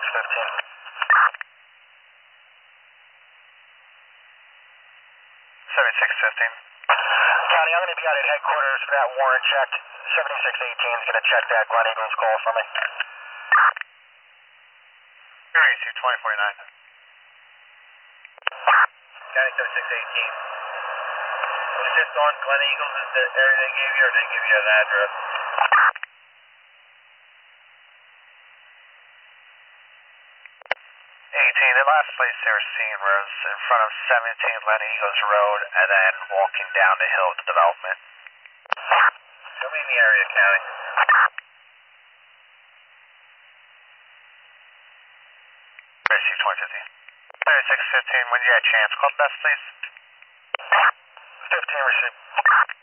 7615. County, I'm going to be out at headquarters for that warrant check. 7618 is going to check that Glen Eagles call for me. Here, AC 2049. County 7618. Was this on Glen Eagles, is the area they gave you, or did they give you an address? 18, the last place they were seen was in front of 17 Glen Eagles Road and then walking down the hill to development. Show me in the area, County. AC 2015. 3615, when you get a chance, call the best, please. 15 received.